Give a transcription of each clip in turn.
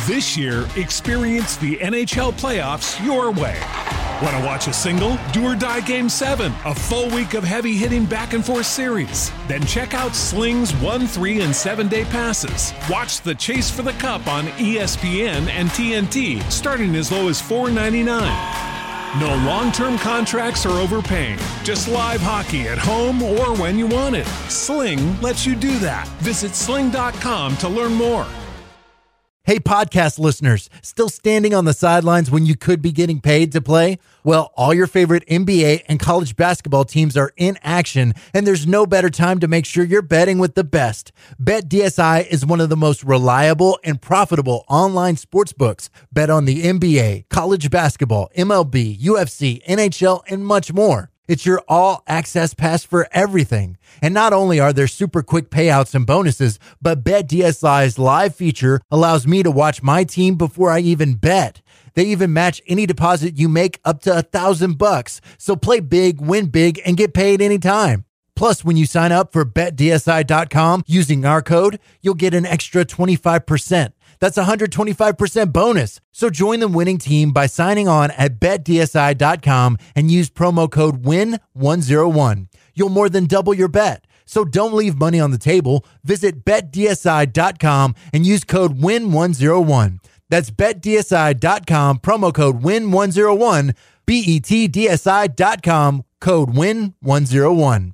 This year, experience the NHL playoffs your way. Want to watch a single? Do or Die Game 7, a full week of heavy-hitting back-and-forth series. Then check out Sling's 1, 3, and 7-day passes. Watch the Chase for the Cup on ESPN and TNT, starting as low as $4.99. No long-term contracts or overpaying. Just live hockey at home or when you want it. Sling lets you do that. Visit sling.com to learn more. Hey, podcast listeners, still standing on the sidelines when you could be getting paid to play? Well, all your favorite NBA and college basketball teams are in action, and there's no better time to make sure you're betting with the best. BetDSI is one of the most reliable and profitable online sports books. Bet on the NBA, college basketball, MLB, UFC, NHL, and much more. It's your all-access pass for everything. And not only are there super quick payouts and bonuses, but BetDSI's live feature allows me to watch my team before I even bet. They even match any deposit you make up to $1,000. So play big, win big, and get paid anytime. Plus, when you sign up for BetDSI.com using our code, you'll get an extra 25%. That's a 125% bonus. So join the winning team by signing on at BetDSI.com and use promo code WIN101. You'll more than double your bet. So don't leave money on the table. Visit BetDSI.com and use code WIN101. That's BetDSI.com, promo code WIN101, BetDSI.com, code WIN101.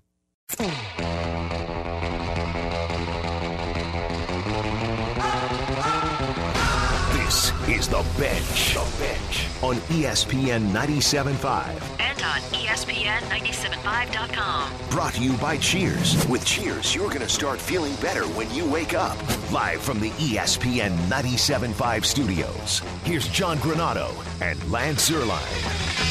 Is The Bench on ESPN 97.5 and on ESPN975.com. Brought to you by Cheers. With Cheers, you're going to start feeling better when you wake up. Live from the ESPN 97.5 studios, here's John Granato and Lance Zierlein.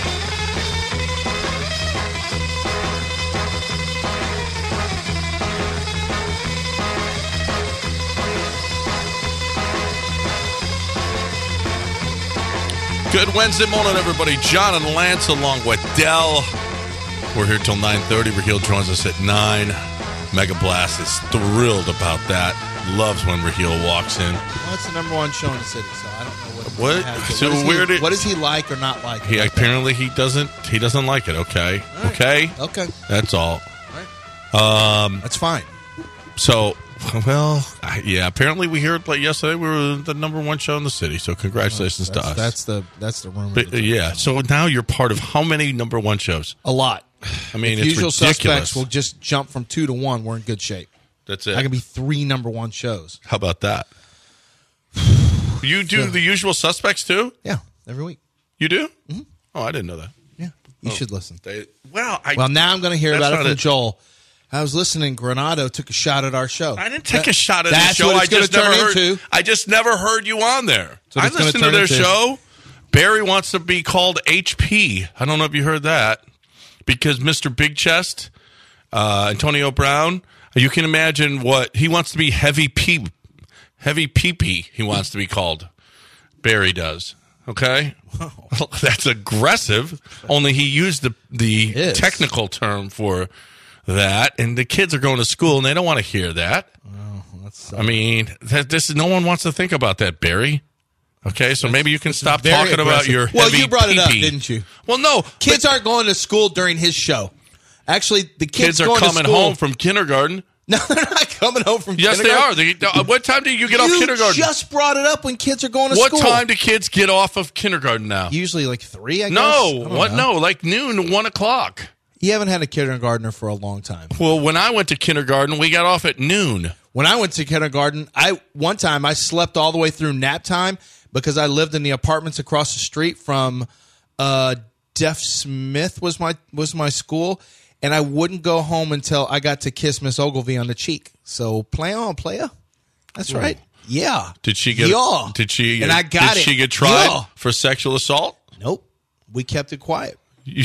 Good Wednesday morning, everybody. John and Lance along with Dell. We're here till 9:30. Raheel joins us at 9. Mega Blast is thrilled about that. Loves when Raheel walks in. Well, it's the number one show in the city, so I don't know what what does he like or not like? He apparently he doesn't like it. Okay, right. Okay. That's all. All right. That's fine. So. Well, yeah. Apparently, we heard like yesterday we were the number one show in the city. So congratulations to us. That's the rumor. But, yeah. So now you're part of how many number one shows? A lot. I mean, if it's Usual ridiculous. Suspects will just jump from 2 to 1. We're in good shape. That's it. I can be 3 number one shows. How about that? You do the Usual Suspects too? Yeah, every week. You do? Mm-hmm. Oh, I didn't know that. Yeah, you should listen. Well, now I'm going to hear about it from Joel. I was listening. Granado took a shot at our show. I didn't take a shot at the show. I just never heard you on there. I listened to their show. Barry wants to be called HP. I don't know if you heard that because Mr. Big Chest, Antonio Brown. You can imagine what he wants to be. Heavy pee-pee. He wants to be called. Barry does. Okay, well, that's aggressive. Only he used the technical term for that, and the kids are going to school and they don't want to hear that. Oh, that's I mean, no one wants to think about that, Barry. Okay, so maybe you can stop talking about your heavy. Well, you brought it up, pee-pee. didn't you? Well, no, kids aren't going to school during his show. Actually, the kids are going coming to school, home from kindergarten. No, they're not coming home from kindergarten. Yes, they are. What time do you get off kindergarten? You just brought it up when kids are going to school. What time do kids get off of kindergarten now? Usually like 3, I guess. No, like noon, 1 o'clock. You haven't had a kindergartner for a long time. Well, when I went to kindergarten, we got off at noon. When I went to kindergarten, one time I slept all the way through nap time because I lived in the apartments across the street from Deaf Smith was my school, and I wouldn't go home until I got to kiss Miss Ogilvy on the cheek. So play on, playa. That's right. Yeah. Did she get? Yeah. Did she? And I got Did it. she get tried for sexual assault? Nope. We kept it quiet.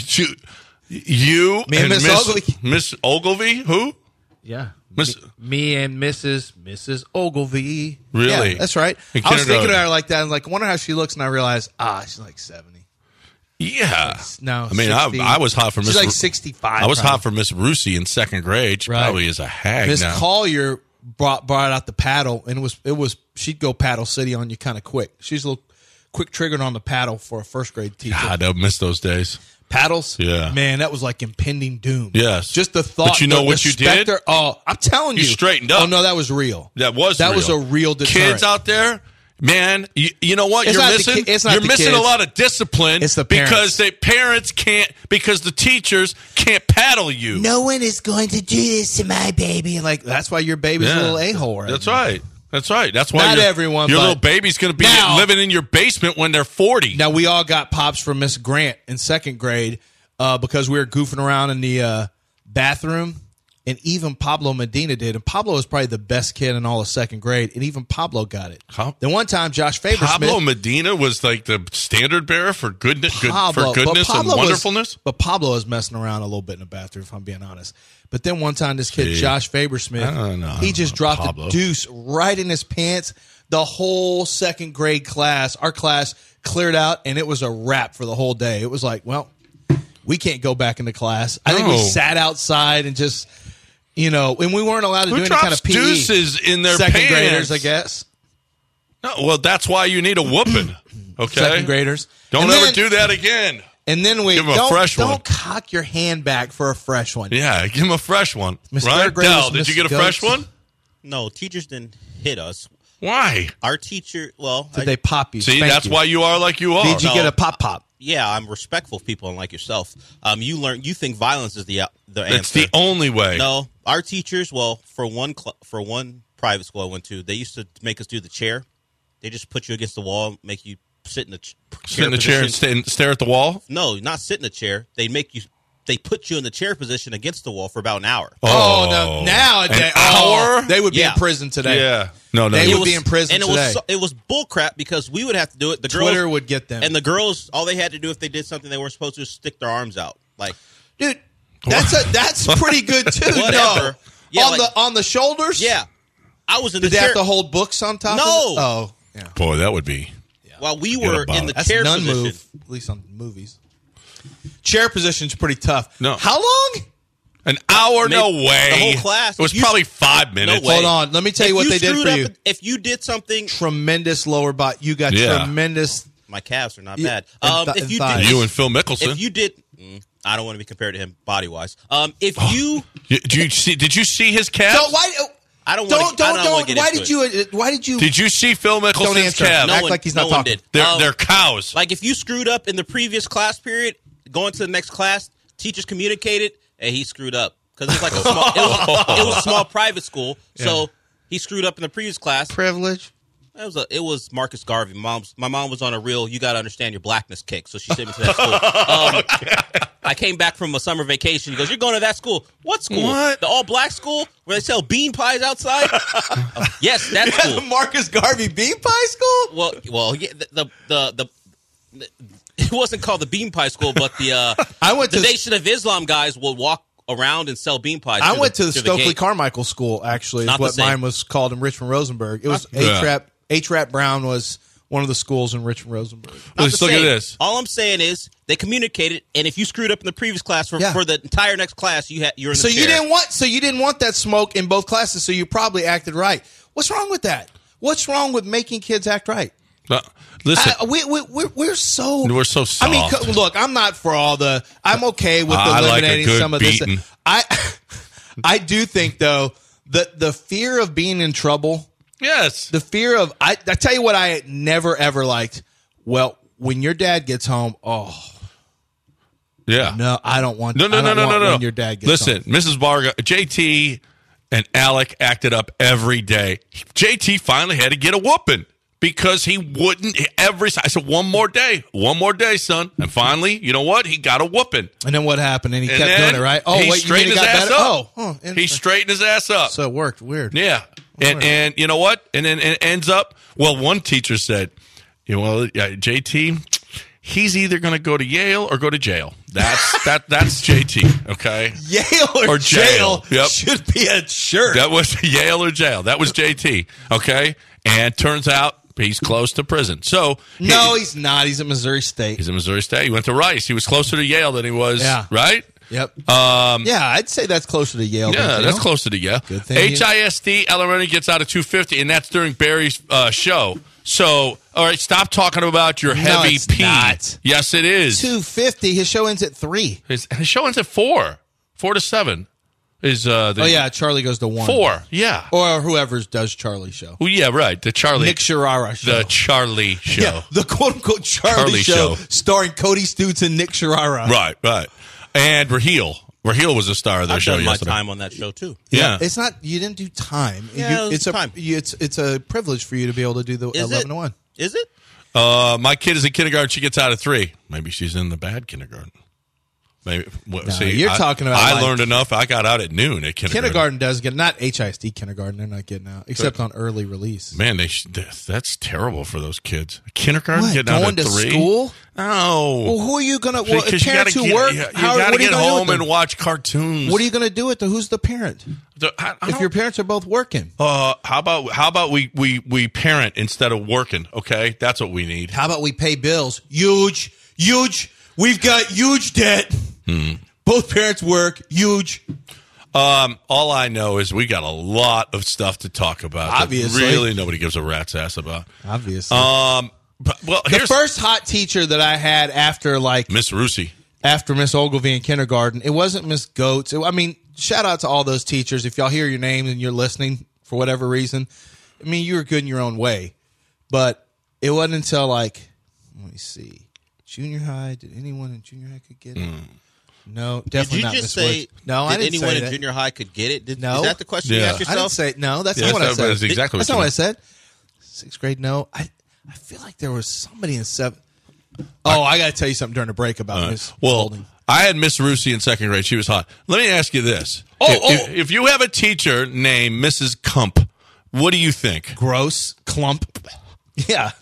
You Me and Miss Ogilvy. Miss Ogilvy? Who? Yeah. Me and Mrs. Ogilvy. Really? Yeah, that's right. I was thinking about her like that. I'm like, I wonder how she looks, and I realized, she's like 70. Yeah. No, I mean, 60. I was hot for Miss. She's like 65. I was hot for Miss Rusey in second grade. She probably is a hag Miss now. Collier brought out the paddle, and it was she'd go paddle city on you kind of quick. She's a little quick triggered on the paddle for a first grade teacher. God, I miss those days. Paddles? Yeah. Man, that was like impending doom. Yes. Just the thought. But you know what you did? Oh, I'm telling you. You straightened up. Oh, no, that was real. That was a real deterrent. Kids out there, man, you know what you're missing? You're missing a lot of discipline. It's the parents. Because parents can't, because the teachers can't paddle you. No one is going to do this to my baby. Like, that's why your baby's a little a-hole. That's right. That's right. That's why not everyone. Your little baby's going to be living in your basement when they're 40. Now, we all got pops from Miss Grant in second grade because we were goofing around in the bathroom, and even Pablo Medina did. And Pablo was probably the best kid in all of second grade, and even Pablo got it. Then one time, Josh Faber-Smith. Pablo Medina was like the standard bearer for goodness and wonderfulness. But Pablo was messing around a little bit in the bathroom, if I'm being honest. But then one time, this kid, Josh Faber-Smith, he just dropped a deuce right in his pants. The whole second grade class, our class, cleared out, and it was a wrap for the whole day. It was like, well, we can't go back into class. I think we sat outside and just, and we weren't allowed to do any kind of PE. Deuces in their second pants? Graders, I guess. No, well, that's why you need a whooping. Okay, second graders. Don't ever do that again. And then we give him a fresh one. Don't cock your hand back for a fresh one. Yeah, give him a fresh one. Right, Del, did you get a fresh one? No, teachers didn't hit us. Why? Our teacher, did they pop you? See, that's why you are like you are. Did you get a pop? Yeah, I'm respectful of people unlike yourself. You think violence is the answer. That's the only way. No, our teachers, for one private school I went to, they used to make us do the chair. They just put you against the wall, make you sit in the chair and stare at the wall? No, not sit in the chair. They put you in the chair position against the wall for about an hour. Oh, no. Nowadays, an hour? They would be in prison today. Yeah. No. They would be in prison today. And it was bullcrap because we would have to do it. The girls, Twitter would get them. And the girls, all they had to do if they did something they weren't supposed to is stick their arms out. Like, dude, that's pretty good too. Whatever. No. Yeah, on the shoulders? Yeah. I was in the chair. Did they have to hold books on top of it? Oh. Yeah. Boy, that would be. While we were in the chair position. Move, at least on movies. Chair position's pretty tough. No. How long? An hour? No way. The whole class. It was probably 5 minutes. Hold on. Let me tell you what they did for you. If you did something. Tremendous lower body. You got tremendous. My calves are not bad. If you did. You and Phil Mickelson. If you did. I don't want to be compared to him body-wise. Did you see his calves? So why... I don't want to Why did you? Did you see Phil Mickelson's calves? Act like he's not talking. They're cows. Like if you screwed up in the previous class period, going to the next class, teachers communicated, and he screwed up because it was like a small. It was a small private school, so he screwed up in the previous class. Privilege. It was Marcus Garvey. My mom was on a real "you got to understand your blackness" kick, so she sent me to that school. I came back from a summer vacation. He goes, "You're going to that school? What school? What? The all black school where they sell bean pies outside?" Yes, that school. The Marcus Garvey bean pie school. Well, yeah, it wasn't called the bean pie school, but the Nation of Islam guys will walk around and sell bean pies. I went to the Stokely Carmichael School. Actually, is what mine was called in Richmond Rosenberg. It was H-Rap Brown was one of the schools in Richmond Rosenberg. Let's look at this. All I'm saying is they communicated, and if you screwed up in the previous class for the entire next class, you're in the chair. You didn't want that smoke in both classes, so you probably acted right. What's wrong with that? What's wrong with making kids act right? Listen, we're so soft. I mean, look, I'm not for all the. I'm okay with eliminating some of this. I do think though the fear of being in trouble. Yes. The fear of I tell you what I never ever liked. Well, when your dad gets home, yeah. No, I don't want. No. When your dad gets home. Mrs. Varga, JT and Alec acted up every day. JT finally had to get a whooping because he wouldn't I said, one more day, son. And finally, you know what? He got a whooping. And then what happened? And he kept doing it, right? Oh, he straightened his ass up. He straightened his ass up. So it worked. Weird. Yeah. And you know what? And then it ends up, one teacher said, JT, he's either going to go to Yale or go to jail. That's JT, okay? Yale or jail should be a shirt. That was Yale or jail. That was JT, okay? And turns out he's close to prison. So no, he's not. He's at Missouri State. He's at Missouri State. He went to Rice. He was closer to Yale than he was, right? Yep. I'd say that's closer to Yale. Yeah, that's closer to Yale. Good thing. HISD, Eleroni gets out of 250, and that's during Barry's show. So, all right, stop talking about your heavy P. Not. Yes, it is. 250. His show ends at 3. His show ends at 4. 4 to 7 is Charlie goes to 1. 4, yeah. Or whoever does Charlie's show. Well, yeah, right. The Charlie. Nick Sciarra show. The Charlie show. Yeah, the quote-unquote Charlie show starring Cody Stutes and Nick Sciarra. Right. And Raheel. Raheel was a star of their show yesterday. I've done my time on that show, too. Yeah. It's not, you didn't do time. Yeah, it's a privilege for you to be able to do the 11 to 1. Is it? My kid is in kindergarten. She gets out at 3. Maybe she's in the bad kindergarten. Maybe. You're talking about. I learned enough. I got out at noon at kindergarten. Kindergarten does get, not HISD kindergarten. They're not getting out except on early release. Man, that's terrible for those kids. Kindergarten getting out at 3. Going to school? No. Well, who are you gonna? Well, because parents who work, you got to get home and watch cartoons. What are you going to do with them? Who's the parent? If your parents are both working, how about we parent instead of working? Okay, that's what we need. How about we pay bills? Huge. We've got huge debt. Both parents work. Huge. All I know is we got a lot of stuff to talk about. Obviously, really nobody gives a rat's ass about. Obviously. The first hot teacher that I had after Miss Rusi. After Miss Ogilvie in kindergarten, it wasn't Miss Goetz. Shout out to all those teachers. If y'all hear your names and you're listening for whatever reason, you were good in your own way. But it wasn't until let me see, junior high. Did anyone in junior high could get it? No, definitely not. Did you just say? No, I didn't say anyone that. in junior high could get it? No, is that the question you asked yourself? I didn't say no. That's not what I said. That's exactly that's not what I said. 6th grade, no. I feel like there was somebody in 7th. Oh, I got to tell you something during the break about Miss Holding. I had Miss Rusi in 2nd grade. She was hot. Let me ask you this: if you have a teacher named Mrs. Kump, what do you think? Gross, clump. Yeah.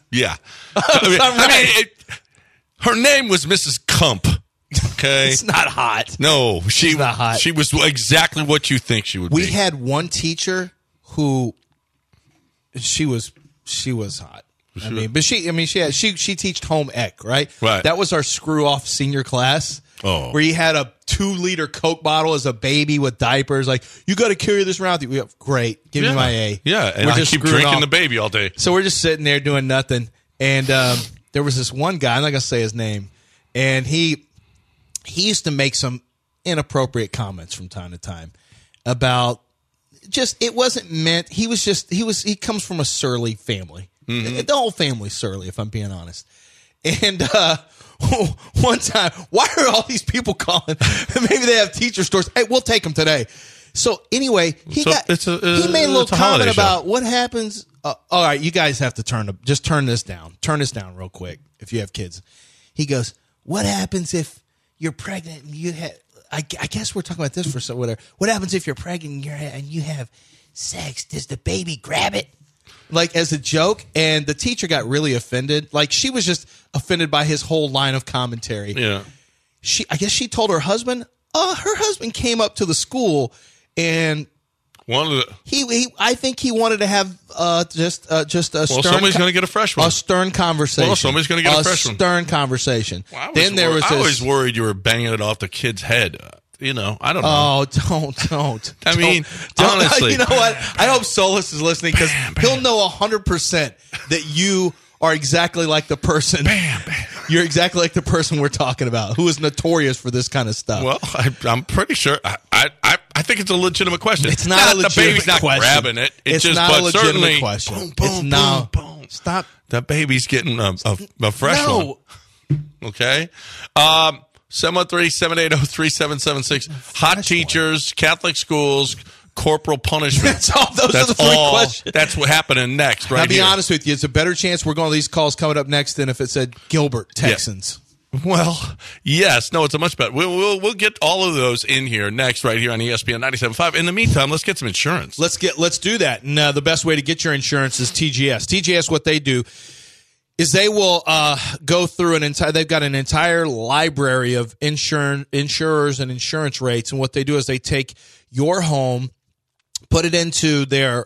Her name was Mrs. Kump. Okay, it's not hot. No, she's not hot. She was exactly what you think she would be. We had one teacher who she was hot. She teached home ec, right? Right. That was our screw off senior class. Oh. Where you had a 2-liter Coke bottle as a baby with diapers. You got to carry this around with you. Great. Give me my A. Yeah, and I keep drinking the baby all day. So we're just sitting there doing nothing. And there was this one guy, I'm not going to say his name, and he used to make some inappropriate comments from time to time about it wasn't meant. He comes from a surly family. Mm-hmm. The whole family's surly, if I'm being honest. And one time, why are all these people calling? Maybe they have teacher stores. Hey, we'll take them today. So anyway, he made a little comment about what happens. All right, you guys have to turn this down. Turn this down real quick if you have kids. He goes, what happens if you're pregnant and you have, I guess we're talking about this for whatever. What happens if you're pregnant and you have sex? Does the baby grab it? As a joke, and the teacher got really offended. She was just offended by his whole line of commentary. Yeah. I guess she told her husband. Her husband came up to the school and I think he wanted to have just a stern. Well, somebody's going to get a fresh one. A stern conversation. Well, somebody's going to get a fresh one. A stern conversation. Well, I was worried you were banging it off the kid's head. I don't know. Oh, don't. Honestly. You know what? I hope Solus is listening because he'll know 100% that you are exactly like the person. You're exactly like the person we're talking about, who is notorious for this kind of stuff. Well, I'm pretty sure. I think it's a legitimate question. It's not a legitimate question. The baby's not grabbing it. It's just, not a legitimate question. Boom, boom, boom, boom. Stop. The baby's getting a fresh one. Okay. 713-780-3776. Hot teachers, Catholic schools, corporal punishment. Those are the three questions. That's what happening next, right? I'll be honest with you. It's a better chance we're going to these calls coming up next than if it said Gilbert, Texans. Yeah. Well, yes. No, it's a much better. We'll get all of those in here next, right here on ESPN 97.5. In the meantime, let's get some insurance. Let's do that. And the best way to get your insurance is TGS. TGS, what they do is they will go through they've got an entire library of insurers and insurance rates. And what they do is they take your home, put it into their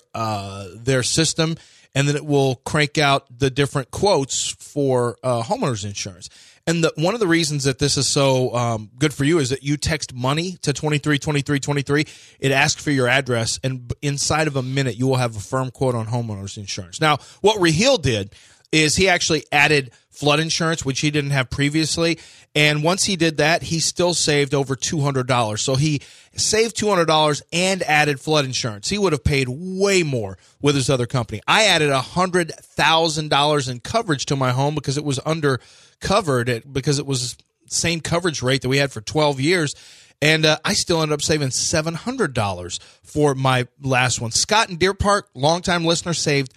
system, and then it will crank out the different quotes for homeowners insurance. And one of the reasons that this is so good for you is that you text money to 232323. It asks for your address, and inside of a minute, you will have a firm quote on homeowners insurance. Now, what Raheel did is he actually added flood insurance, which he didn't have previously. And once he did that, he still saved over $200. So he saved $200 and added flood insurance. He would have paid way more with his other company. I added $100,000 in coverage to my home because it was undercovered, because it was the same coverage rate that we had for 12 years. And I still ended up saving $700 for my last one. Scott in Deer Park, longtime listener, saved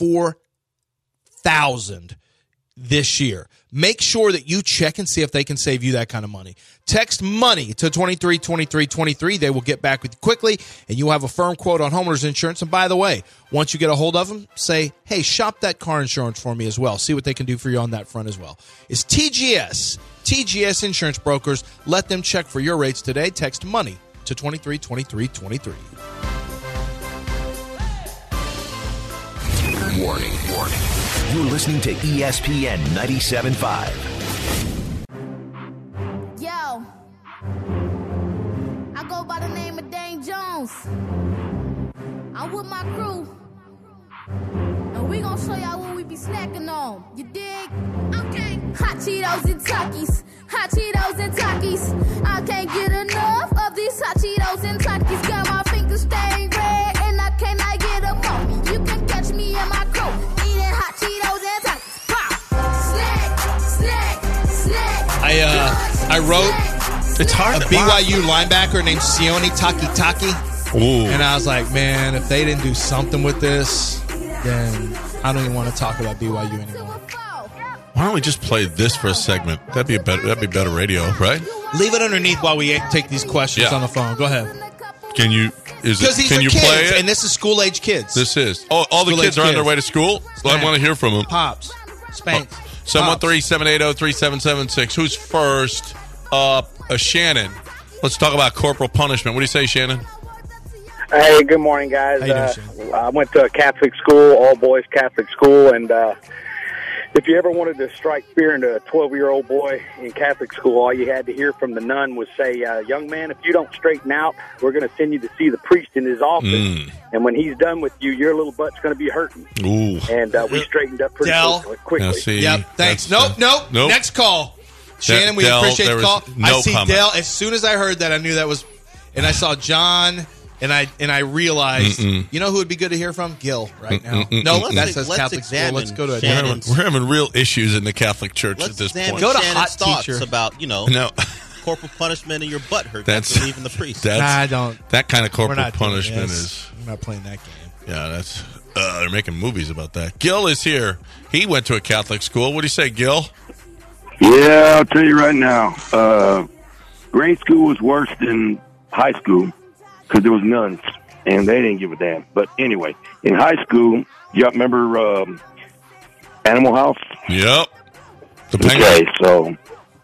$4,000 this year. Make sure that you check and see if they can save you that kind of money. Text money to 232323. They will get back with you quickly, and you'll have a firm quote on homeowners insurance. And by the way, once you get a hold of them, say, hey, shop that car insurance for me as well. See what they can do for you on that front as well. It's TGS Insurance Brokers. Let them check for your rates today. Text money to 232323. Warning. You're listening to ESPN 97.5. Yo, I go by the name of Dane Jones. I'm with my crew, and we gonna show y'all what we be snacking on. You dig? Okay. Hot Cheetos and Takis. Hot Cheetos and Takis. I can't get enough of these hot Cheetos and Takis. Got my fingers stained red, and I cannot get them off me. You can catch me in my coat, eating hot Cheetos and Takis. I wrote it's hard a BYU linebacker named Sione Takitaki. Ooh. And I was like, man, if they didn't do something with this, then I don't even want to talk about BYU anymore. Why don't we just play this for a segment? That'd be better radio, right? Leave it underneath while we take these questions on the phone. Go ahead. Can you? Because these are kids, play it? And this is school age kids. This is. Oh, all the kids are on their way to school. Well, I want to hear from them. Pops, Spanks. 713-780-3776. Who's first? Shannon. Let's talk about corporal punishment. What do you say, Shannon? Hey, good morning, guys. How you doing, Shannon? I went to a Catholic school, all-boys Catholic school, and if you ever wanted to strike fear into a 12-year-old boy in Catholic school, all you had to hear from the nun was say, young man, if you don't straighten out, we're going to send you to see the priest in his office. And when he's done with you, your little butt's going to be hurting. Ooh. And we straightened up pretty quickly. Now, see, yep, thanks. Nope. Next call. Shannon, we appreciate the call. I see comment. Dell. As soon as I heard that, I knew that was, and I saw John, and I realized, you know who would be good to hear from? Gil right now. No, that's Catholic school. Let's go to We're having real issues in the Catholic Church at this point. Go to Shannon's hot thoughts teacher about corporal punishment and your butt hurt. That's after leaving the priest. I don't. That kind of corporal punishment is. We're not playing that game. Yeah, that's. They're making movies about that. Gil is here. He went to a Catholic school. What do you say, Gil? Yeah, I'll tell you right now. Grade school was worse than high school because there was nuns, and they didn't give a damn. But anyway, in high school, y'all remember Animal House? Yep. The Penguin. Okay, so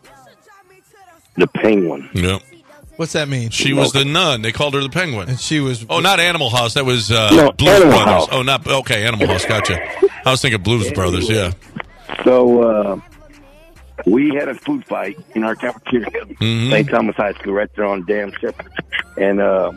the Penguin. Yep. What's that mean? She was the nun. They called her the Penguin. And she was. Oh, not Animal House. That was Blues Animal Brothers. House. Oh, not okay. Animal House. Gotcha. I was thinking Blues Brothers. Yeah. So we had a food fight in our cafeteria, St. Thomas High School, right there on Dam Shepherd, and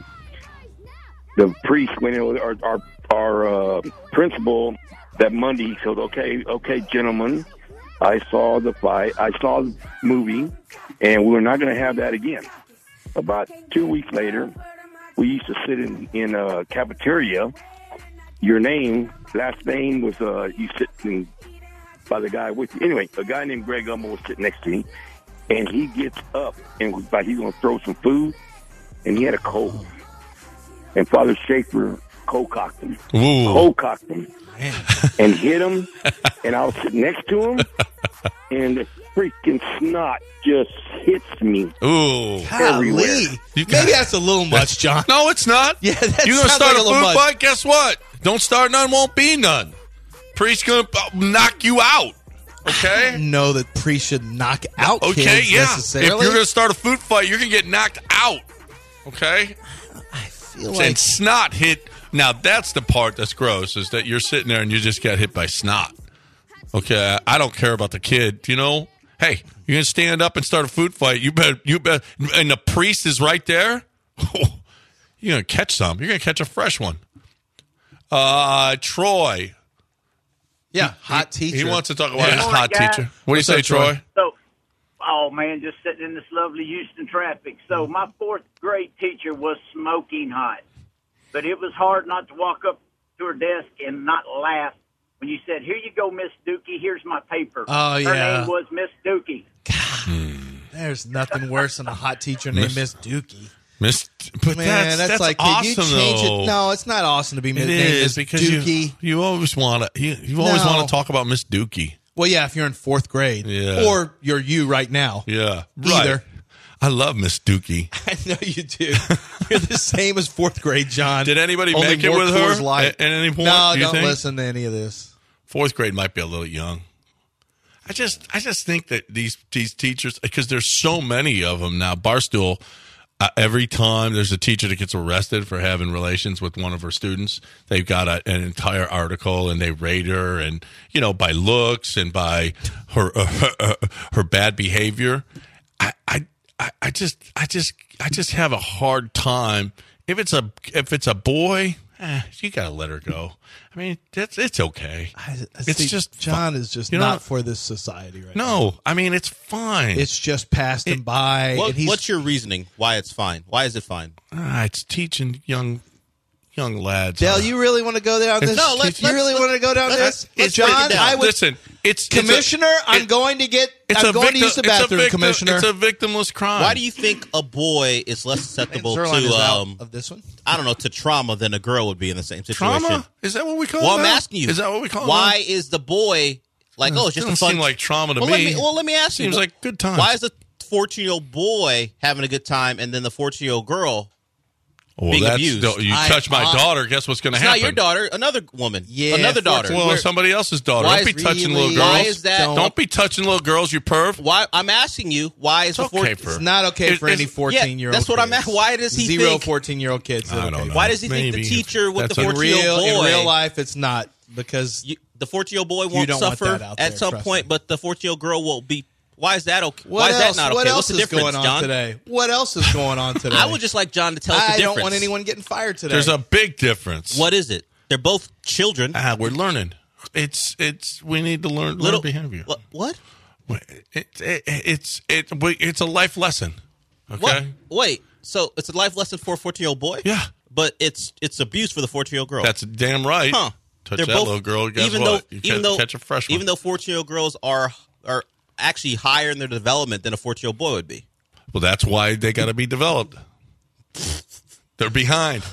the priest went in with our principal that Monday. He said, "Okay, gentlemen, I saw the fight. I saw the movie, and we're not going to have that again." About 2 weeks later, we used to sit in a cafeteria. Your last name was you sitting by the guy with you. Anyway, a guy named Greg Ummel was sitting next to me, and he gets up and was like he's going to throw some food, and he had a cold. And Father Schaefer cold-cocked him. Cold-cocked him. And hit him, and I was sitting next to him, and the freaking snot just hits me. Ooh. Golly. Maybe that's a little much, John. No, it's not. Yeah, that You're going to sounds start like a a little food much. fight? Guess what? Don't start none, won't be none. Priest's going to knock you out. Okay? I don't know that priest should knock out kids necessarily. If you're going to start a food fight, you're going to get knocked out. Okay? I feel like... And snot hit... Now, that's the part that's gross, is that you're sitting there and you just got hit by snot. Okay? I don't care about the kid, you know? Hey, you're going to stand up and start a food fight. You bet, and the priest is right there. You're going to catch some. You're going to catch a fresh one. Troy. Yeah, hot teacher. He wants to talk about his hot teacher. What do you say, Troy? So, oh, man, just sitting in this lovely Houston traffic. So my 4th grade teacher was smoking hot. But it was hard not to walk up to her desk and not laugh when you said, "Here you go, Miss Dookie. Here's my paper." Oh, yeah. Her name was Miss Dookie. There's nothing worse than a hot teacher named Miss Dookie. But man, that's like, awesome, you change though. it? No, it's not awesome to be named Miss Miss because Dookie. you always want to. You always want to talk about Miss Dookie. Well, yeah, if you're in 4th grade, or you're you right now. Yeah, either. Right. I love Miss Dookie. I know you do. You're the same as 4th grade, John. Did anybody make it with her at any point? No, do you don't think? listen to any of this. 4th grade might be a little young. I just think that these teachers, because there's so many of them now. Barstool, every time there's a teacher that gets arrested for having relations with one of her students, they've got an entire article and they rate her, and by looks and by her bad behavior. I just have a hard time if it's a boy. You gotta let her go. I mean, it's okay. It's just John is just not for this society right now. No, I mean it's fine. It's just passed him by. What's your reasoning? Why it's fine? Why is it fine? It's teaching young lads. Dale, you really want to go down this? No, you really want to go down this? John, I would listen. It's Commissioner. I'm going to use the bathroom, Commissioner. It's a victimless crime. Why do you think a boy is less susceptible to of this one? I don't know, to trauma than a girl would be in the same situation? Trauma? Is that what we call it? Well, I'm asking you. Is that what we call it? Why is the boy like? It's just doesn't a fun. seem like trauma to me. Let me ask you. Seems like good time. Why is the 14-year-old boy having a good time, and then the 14-year-old girl? Being abused. You touch my daughter, guess what's going to happen? Not your daughter, another woman. Yeah, another daughter. Well, somebody else's daughter. Don't be touching little girls. Why is that? Don't be touching little girls, you perv. Why? I'm asking you, why is It's not okay for any 14-year-old that's what I'm at. Why does he Zero think 14-year-old kids. I don't know. Why does he think the teacher with the 14-year-old boy? In real life, it's not, because the 14-year-old boy won't suffer at some point, but the 14-year-old girl will be. Why is that okay? Why is that not okay? What's the difference, John? Today? What else is going on today? I would just like John to tell us the difference. I don't want anyone getting fired today. There's a big difference. What is it? They're both children. We're learning. We need to learn behavior. What? It's a life lesson. Okay. What? Wait. So it's a life lesson for a 14-year-old boy? Yeah. But it's abuse for the 14-year-old girl. That's damn right. Huh. Touch that little girl. Guess what? Catch a fresh one. Even though 14-year-old girls are actually higher in their development than a 14-year-old boy would be. Well, that's why they got to be developed. They're behind.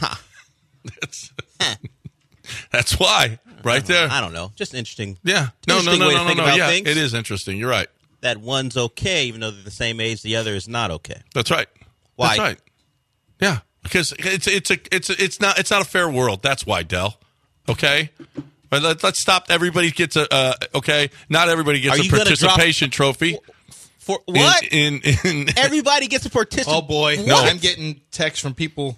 That's why. Right there. I don't know. Just interesting. Yeah. No. Yeah, it is interesting. You're right. That one's okay, even though they're the same age. The other is not okay. That's right. Why? That's right. Yeah, because it's not a fair world. That's why, Del. Okay. Let's stop. Everybody gets okay. Not everybody gets a participation trophy. For what? In everybody gets a participation. Oh boy, what? No! I'm getting texts from people.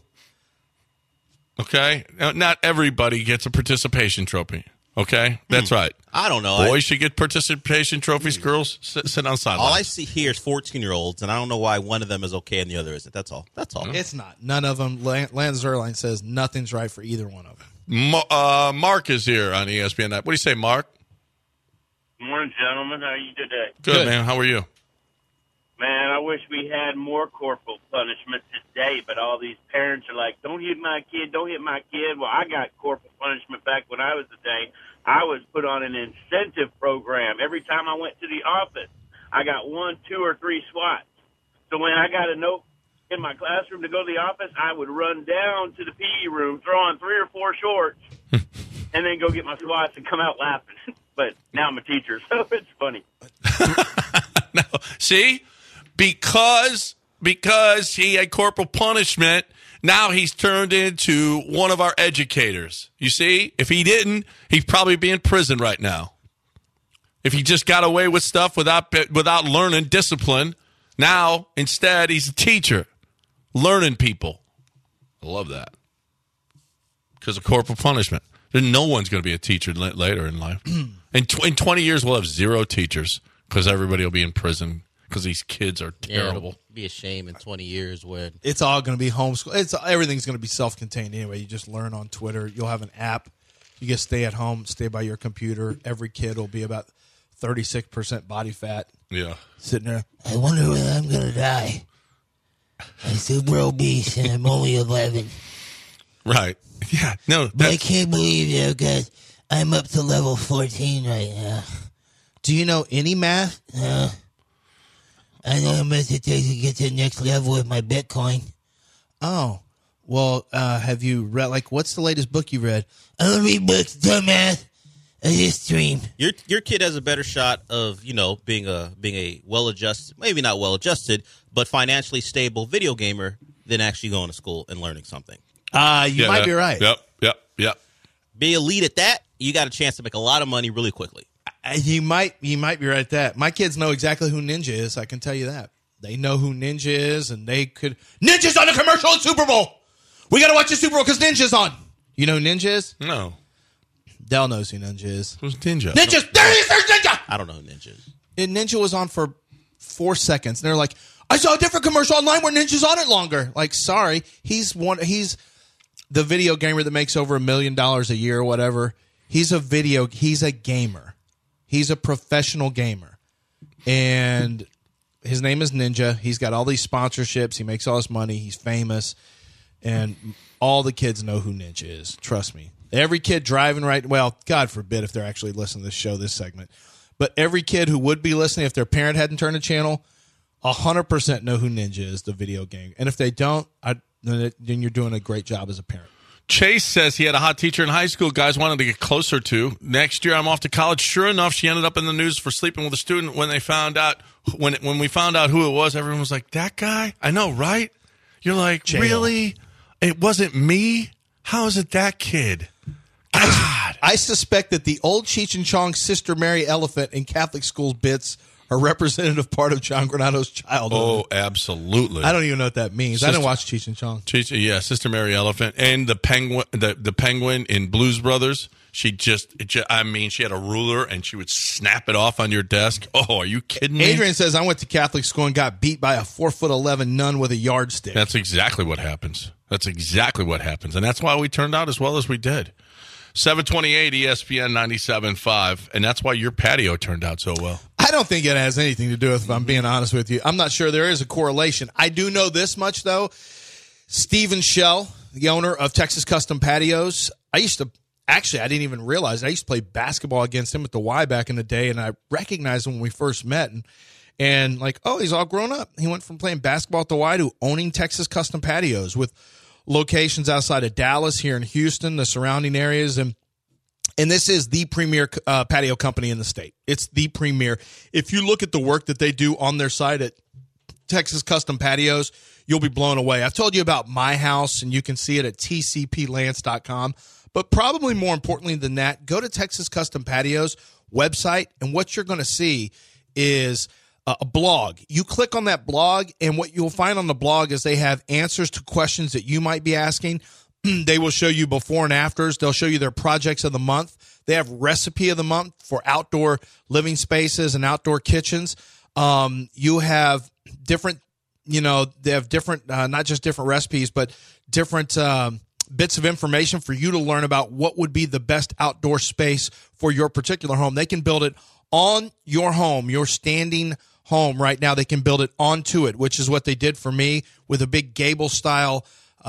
Okay, not everybody gets a participation trophy. Okay, that's right. I don't know. Boys should get participation trophies. Girls sit on sidelines. All I see here is 14-year-olds, and I don't know why one of them is okay and the other isn't. That's all. It's not. None of them. Lance Zierlein says nothing's right for either one of them. Mark is here on ESPN. What do you say, Mark? Good morning, gentlemen. How are you today? Good, man. How are you? Man, I wish we had more corporal punishment today, but all these parents are like, don't hit my kid, don't hit my kid. Well, I got corporal punishment back when I was a day. I was put on an incentive program. Every time I went to the office, I got 1, 2, or 3 swats. So when I got a note in my classroom to go to the office, I would run down to the PE room, throw on 3 or 4 shorts, and then go get my swats and come out laughing. But now I'm a teacher, so it's funny. No, see? Because he had corporal punishment, now he's turned into one of our educators. You see? If he didn't, he'd probably be in prison right now. If he just got away with stuff without learning discipline, now instead he's a teacher, learning people. I love that. Because of corporal punishment. Then no one's going to be a teacher later in life. In 20 years, we'll have 0 teachers. because everybody will be in prison because these kids are terrible. It'll be a shame in 20 years when it's all going to be homeschool. Everything's going to be self-contained anyway. You just learn on Twitter. You'll have an app. You just stay at home, stay by your computer. Every kid will be about 36% body fat. Yeah. Sitting there. I wonder when I'm going to die. I'm super obese and I'm only 11. Right. Yeah. No. But I can't believe it because I'm up to level 14 right now. Do you know any math? I know how much it takes to get to the next level with my Bitcoin. Oh. Well, have you read, what's the latest book you read? I don't read books, dumbass. I just stream. Your kid has a better shot of, being a well-adjusted, maybe not well-adjusted, but financially stable video gamer than actually going to school and learning something. You might be right. Yep. Be elite at that, you got a chance to make a lot of money really quickly. You might be right at that. My kids know exactly who Ninja is, I can tell you that. They know who Ninja is, and they could... Ninja's on a commercial at Super Bowl! We got to watch the Super Bowl because Ninja's on! You know who Ninja is? No. Dell knows who Ninja is. Who's Ninja? Ninja's... There he is! There's Ninja! I don't know who Ninja is. And Ninja was on for 4 seconds, and they're like, I saw a different commercial online where Ninja's on it longer. Like, sorry. He's the video gamer that makes over $1 million a year or whatever. He's a gamer. He's a professional gamer. And his name is Ninja. He's got all these sponsorships. He makes all this money. He's famous. And all the kids know who Ninja is. Trust me. Every kid driving well, God forbid if they're actually listening to this show, this segment. But every kid who would be listening if their parent hadn't turned the channel, 100% know who Ninja is, the video game. And if they don't, then you're doing a great job as a parent. Chase says he had a hot teacher in high school guys wanted to get closer to. Next year, I'm off to college. Sure enough, she ended up in the news for sleeping with a student. When they found out, when we found out who it was, everyone was like, that guy? I know, right? You're like, really? It wasn't me? How is it that kid? God. I suspect that the old Cheech and Chong's Sister Mary Elephant in Catholic school bits are representative part of John Granado's childhood. Oh, absolutely. I don't even know what that means. I didn't watch Cheech and Chong. Sister Mary Elephant. And the penguin in Blues Brothers. She had a ruler and she would snap it off on your desk. Oh, are you kidding me? Adrian says, I went to Catholic school and got beat by a 4'11" nun with a yardstick. That's exactly what happens. And that's why we turned out as well as we did. 728 ESPN 97.5, and that's why your patio turned out so well. I don't think it has anything to do with, if I'm being honest with you. I'm not sure there is a correlation. I do know this much, though. Stephen Shell, the owner of Texas Custom Patios, I didn't even realize. I used to play basketball against him at the Y back in the day, and I recognized him when we first met. And like, oh, he's all grown up. He went from playing basketball at the Y to owning Texas Custom Patios with locations outside of Dallas, here in Houston, the surrounding areas. And this is the premier patio company in the state. It's the premier. If you look at the work that they do on their site at Texas Custom Patios, you'll be blown away. I've told you about my house, and you can see it at tcplance.com. But probably more importantly than that, go to Texas Custom Patios website, and what you're going to see is a blog. You click on that blog, and what you'll find on the blog is they have answers to questions that you might be asking. They will show you before and afters. They'll show you their projects of the month. They have recipe of the month for outdoor living spaces and outdoor kitchens. You have different, they have different, not just different recipes, but different bits of information for you to learn about what would be the best outdoor space for your particular home. They can build it on your home, your standing home right now. They can build it onto it, which is what they did for me with a big gable style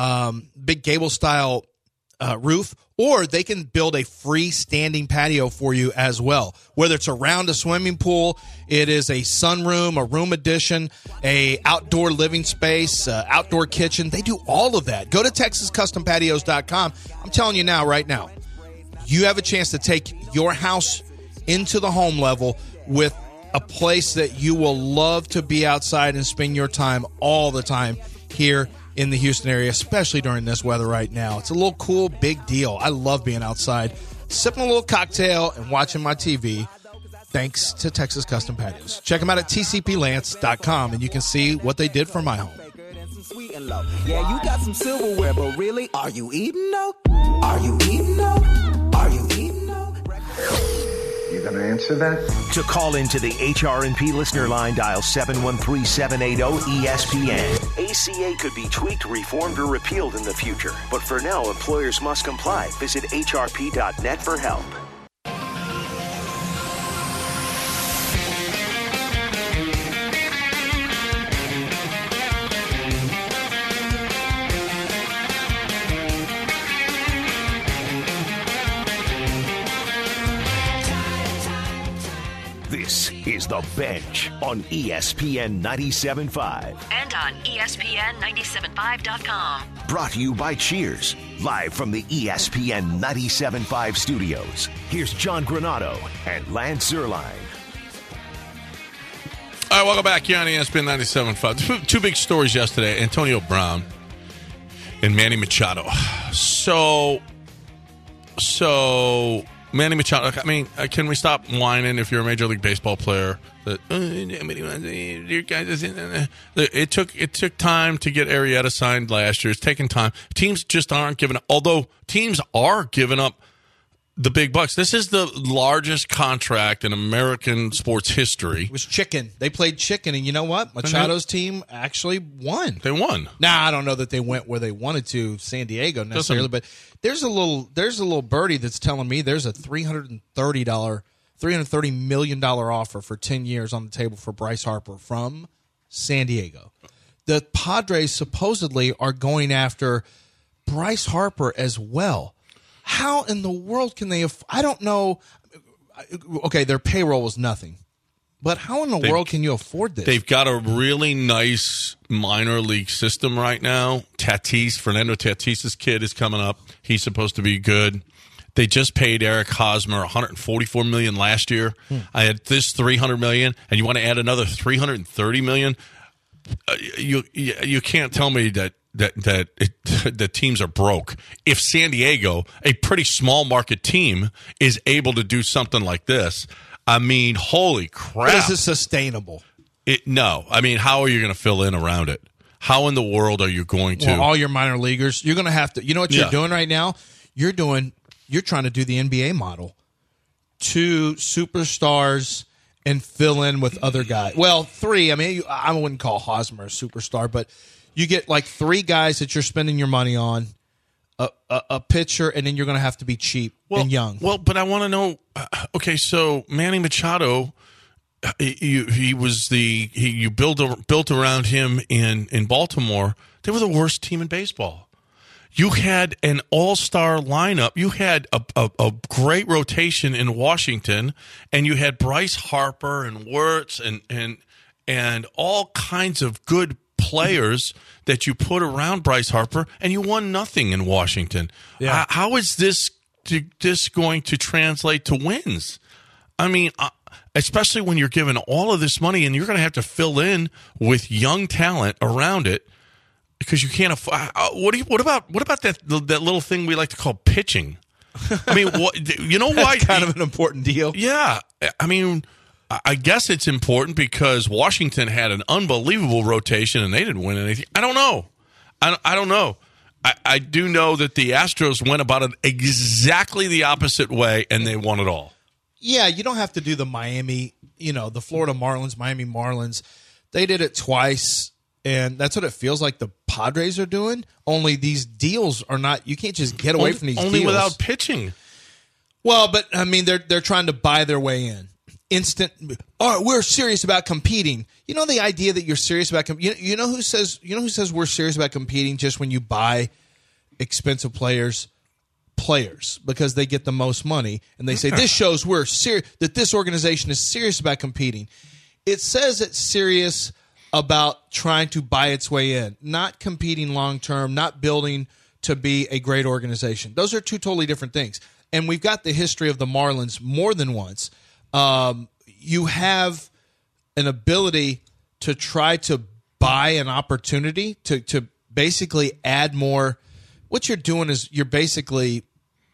roof, or they can build a freestanding patio for you as well. Whether it's around a swimming pool, it is a sunroom, a room addition, a outdoor living space, outdoor kitchen. They do all of that. Go to TexasCustomPatios.com. I'm telling you now, right now, you have a chance to take your house into the home level with a place that you will love to be outside and spend your time all the time here in the Houston area, especially during this weather right now. It's a little cool, big deal. I love being outside, sipping a little cocktail and watching my TV, thanks to Texas Custom Patios. Check them out at tcplance.com, and you can see what they did for my home. Yeah, you got some silverware, but really, are you eating though? Are you eating though? Are you eating though? You going to answer that? To call into the HR&P listener line, dial 713-780-ESPN. ACA could be tweaked, reformed, or repealed in the future. But for now, employers must comply. Visit hrp.net for help. This is The Bench on ESPN 97.5. And on ESPN975.com. Brought to you by Cheers, live from the ESPN 97.5 studios. Here's John Granado and Lance Zierlein. All right, welcome back here on ESPN 97.5. Two big stories yesterday, Antonio Brown and Manny Machado. So Manny Machado, I mean, can we stop whining if you're a Major League Baseball player? It took time to get Arrieta signed last year. It's taken time. Teams just aren't giving up. Although teams are giving up the big bucks. This is the largest contract in American sports history. It was chicken. They played chicken, and you know what? Machado's team actually won. They won. Now, I don't know that they went where they wanted to, San Diego necessarily, but there's a little birdie that's telling me there's a $330 million offer for 10 years on the table for Bryce Harper from San Diego. The Padres supposedly are going after Bryce Harper as well. How in the world can they I don't know. Okay, their payroll was nothing. But how in the world can you afford this? They've got a really nice minor league system right now. Fernando Tatis's kid is coming up. He's supposed to be good. They just paid Eric Hosmer $144 million last year. I had this $300 million, and you want to add another $330 million? You can't tell me that teams are broke. If San Diego, a pretty small market team, is able to do something like this, I mean, holy crap! But is this sustainable? No. I mean, how are you going to fill in around it? How in the world are you going to? Well, all your minor leaguers, you're going to have to. You know what you're doing right now? You're trying to do the NBA model. 2 superstars and fill in with other guys. Well, 3. I mean, I wouldn't call Hosmer a superstar, but you get like 3 guys that you're spending your money on, a pitcher, and then you're going to have to be cheap and young. Well, but I want to know. Okay, so Manny Machado, you built around him in Baltimore. They were the worst team in baseball. You had an all-star lineup. You had a great rotation in Washington, and you had Bryce Harper and Wirtz and all kinds of good players that you put around Bryce Harper, and you won nothing in Washington. Yeah. How is this going to translate to wins? I mean, especially when you're given all of this money and you're going to have to fill in with young talent around it because you can't afford. What about that little thing we like to call pitching? I mean, you know why? That's kind of an important deal. Yeah, I mean, I guess it's important because Washington had an unbelievable rotation and they didn't win anything. I don't know. I don't know. I do know that the Astros went about it exactly the opposite way and they won it all. Yeah, you don't have to do the Miami, the Florida Marlins, Miami Marlins. They did it twice, and that's what it feels like the Padres are doing. Only these deals are not – you can't just get away from these deals. Only without pitching. Well, but, I mean, they're trying to buy their way in. We're serious about competing. You know the idea that you're serious about you know who says we're serious about competing just when you buy expensive players because they get the most money and they say this shows we're serious, that this organization is serious about competing. It says it's serious about trying to buy its way in, not competing long term, not building to be a great organization. Those are 2 totally different things. And we've got the history of the Marlins more than once. You have an ability to try to buy an opportunity to basically add more. What you're doing is you're basically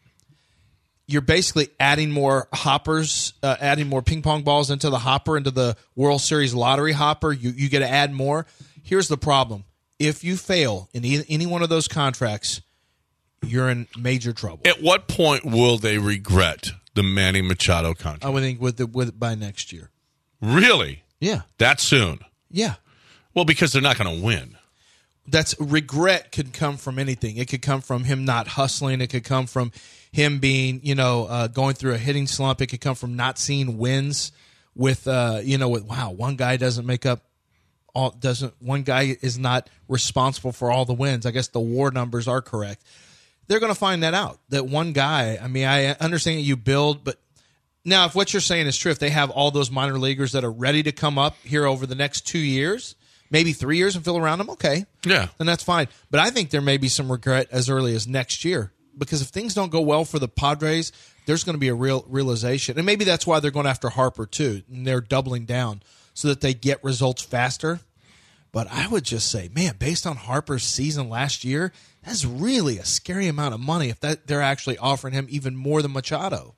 adding more hoppers, adding more ping pong balls into the hopper, into the World Series lottery hopper. You get to add more. Here's the problem. If you fail in any one of those contracts, you're in major trouble. At what point will they regret the Manny Machado contract? I would think with by next year. Really? Yeah. That soon? Yeah. Well, because they're not going to win. That's regret could come from anything. It could come from him not hustling. It could come from him being, going through a hitting slump. It could come from not seeing wins with one guy doesn't make up one guy is not responsible for all the wins. I guess the WAR numbers are correct. They're going to find that out. That one guy, I understand that you build, but now if what you're saying is true, if they have all those minor leaguers that are ready to come up here over the next 2 years, maybe 3 years and fill around them, okay. Yeah. Then that's fine. But I think there may be some regret as early as next year because if things don't go well for the Padres, there's going to be a real realization. And maybe that's why they're going after Harper too, and they're doubling down so that they get results faster. But I would just say, man, based on Harper's season last year, that's really a scary amount of money if they're actually offering him even more than Machado.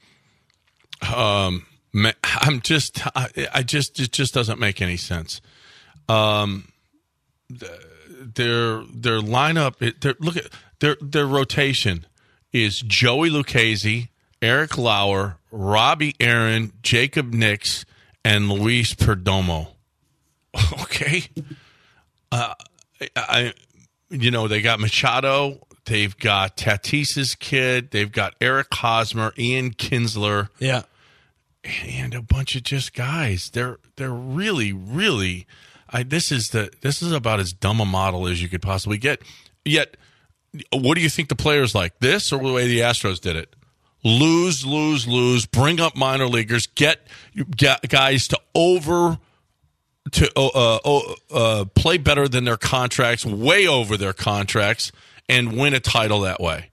It just doesn't make any sense. Their lineup, look at their rotation is Joey Lucchesi, Eric Lauer, Robbie Aaron, Jacob Nix, and Luis Perdomo. Okay. They got Machado, they've got Tatis's kid, they've got Eric Hosmer, Ian Kinsler, and a bunch of just guys. They're really, really. This is about as dumb a model as you could possibly get. Yet, what do you think the players like? This or the way the Astros did it? Lose, lose, lose. Bring up minor leaguers. Get guys to play better than their contracts, way over their contracts, and win a title that way.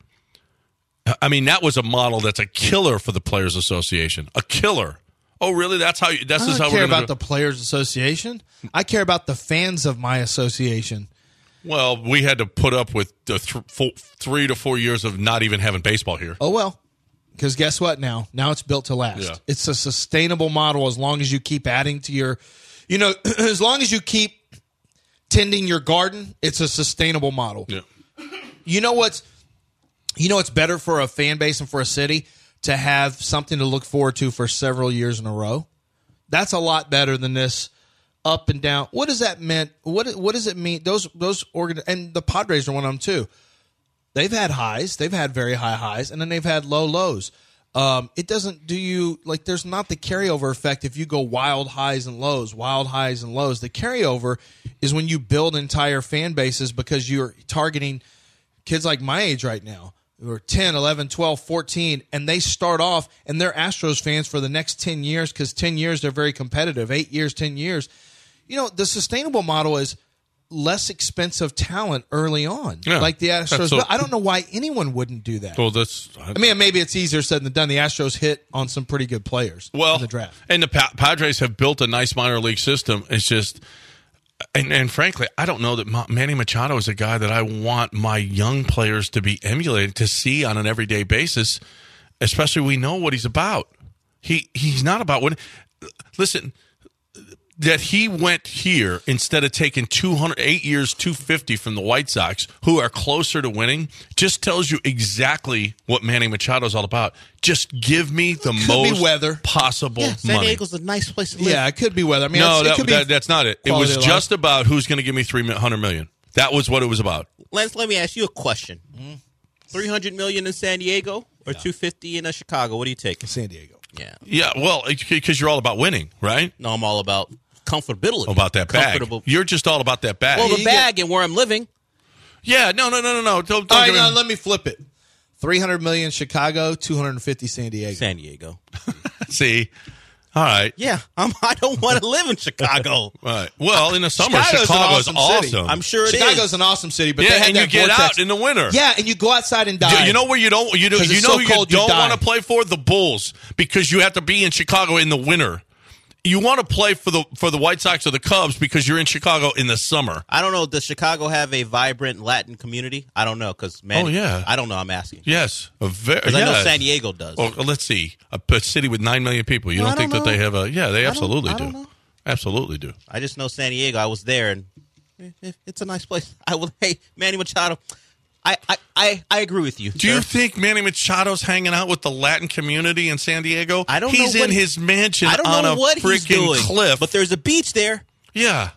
I mean, that was a model that's a killer for the Players Association. A killer. Oh, really? This is how we're going to do it? I don't care about the Players Association. I care about the fans of my association. Well, we had to put up with 3 to 4 years of not even having baseball here. Oh, well. Because guess what now? Now it's built to last. Yeah. It's a sustainable model as long as you keep adding to your... as long as you keep tending your garden, it's a sustainable model. Yeah. You know what's better for a fan base and for a city? To have something to look forward to for several years in a row. That's a lot better than this up and down. What does that mean? What does it mean? Those and the Padres are one of them too. They've had highs. They've had very high highs, and then they've had low lows. It doesn't do you like. There's not the carryover effect if you go wild highs and lows. The carryover is when you build entire fan bases because you're targeting kids like my age right now. Who are 10, 11, 12, 14, and they start off, and they're Astros fans for the next 10 years because 10 years they're very competitive. 8 years, 10 years. The sustainable model is less expensive talent early on. Yeah, like the Astros. But I don't know why anyone wouldn't do that. Well, maybe it's easier said than done. The Astros hit on some pretty good players in the draft. And the Padres have built a nice minor league system. It's just... And frankly, I don't know that Manny Machado is a guy that I want my young players to be emulated, to see on an everyday basis, especially we know what he's about. He's not about what... Listen, that he went here instead of taking 8 years, $250 from the White Sox, who are closer to winning, just tells you exactly what Manny Machado is all about. Just give me the most possible money. San Diego's a nice place to live. Yeah, it could be weather. I mean, that's not it. It was just about who's going to give me $300 million. That was what it was about. Lance, let me ask you a question. $300 million in San Diego or $250 in Chicago? What do you take? San Diego. Yeah. Yeah, well, because you're all about winning, right? No, I'm all about comfortability. About that bag. You're just all about that bag. Well, the bag and where I'm living. Yeah, no. Don't all right, now let me flip it. $300 million Chicago, $250 San Diego. San Diego. See? All right. Yeah, I don't want to live in Chicago. Right. Well, in the summer, Chicago's awesome. I'm sure it is. Chicago's an awesome city, but they had and that you get vortex. out in the winter. Yeah, and you go outside and die. You know where you don't want to play for? The Bulls, because you have to be in Chicago in the winter. You want to play for the White Sox or the Cubs because you're in Chicago in the summer. I don't know. Does Chicago have a vibrant Latin community? I don't know because I don't know. I'm asking. Yes, I know San Diego does. Well, let's see, a city with 9 million people. You don't think that they have a? Yeah, they absolutely do. Absolutely do. I just know San Diego. I was there, and it's a nice place. Hey, Manny Machado. I agree with you. Do you think Manny Machado's hanging out with the Latin community in San Diego? I don't know. He's in his mansion on a freaking cliff. But there's a beach there. Yeah.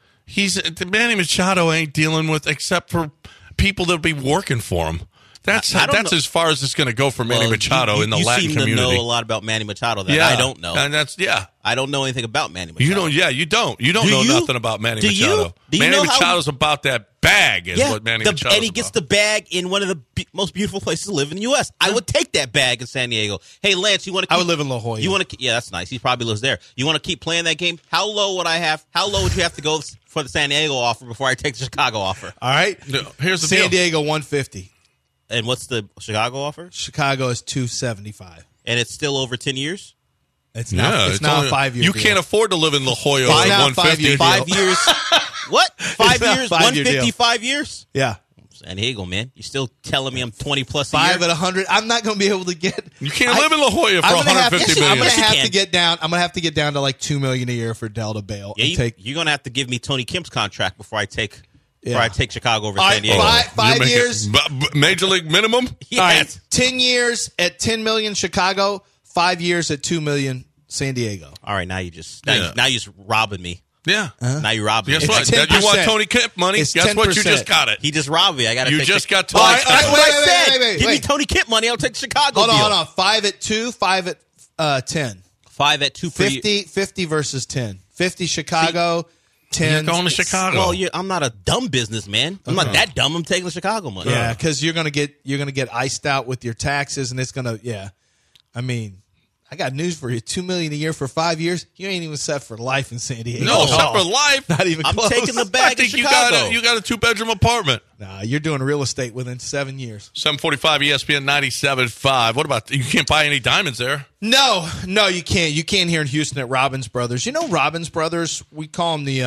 Manny Machado ain't dealing with, except for people that'll be working for him. That's as far as it's going to go for Manny Machado in the Latin community. You seem to know a lot about Manny Machado that I don't know. And I don't know anything about Manny Machado. You don't. Yeah, you don't. You don't know nothing about Manny Machado. Manny Machado's about that bag, is what Manny Machado's about. And he gets the bag in one of the most beautiful places to live in the U.S. I would take that bag in San Diego. Hey, Lance, you want to? I would live in La Jolla. You want to? Yeah, that's nice. He probably lives there. You want to keep playing that game? How low would I have? How low would you have to go for the San Diego offer before I take the Chicago offer? All right. Here's the San deal. Diego 150. And what's the Chicago offer? Chicago is 275. And it's still over 10 years? It's now a 5 year. You can't afford to live in La Jolla at 150. 5 years. What? 5 years? 150, 5 years? Yeah. San Diego, man. You're still telling me I'm 20 plus a 5 year? at 100. I'm not going to be able to get. You can't live in La Jolla for 150 million. I'm going to have to get down. I'm going to have to get down to like $2 million a year for Delta bail. Yeah, you're going to have to give me Tony Kemp's contract before I take Chicago over San Diego. 5 years. Major league minimum? Yes. All right, 10 years at $10 million Chicago, 5 years at $2 million San Diego. All right, now you're just robbing me. Yeah. Now you're robbing me. Guess what? You want Tony Kemp money? It's Guess 10%. what? You just got it. He just robbed me. You just got Tony Kemp. Wait. Give me Tony Kemp money. I'll take the Chicago deal. Hold on. 5 at 2, 5 at 10. 5 at 2 per 50 versus 10. 50 Chicago. 10. You're going to Chicago. Well, I'm not a dumb businessman. I'm not that dumb. I'm taking the Chicago money. Yeah, because you're gonna get iced out with your taxes, and it's gonna. Yeah, I mean, I got news for you: $2 million a year for 5 years. You ain't even set for life in San Diego. No, set for life. Not even close. I'm taking the bag in Chicago. You got a 2-bedroom apartment. Nah, you're doing real estate within 7 years. 745 ESPN 97.5. What about you? Can't buy any diamonds there. No, you can't. You can't here in Houston at Robbins Brothers. You know Robbins Brothers. We call them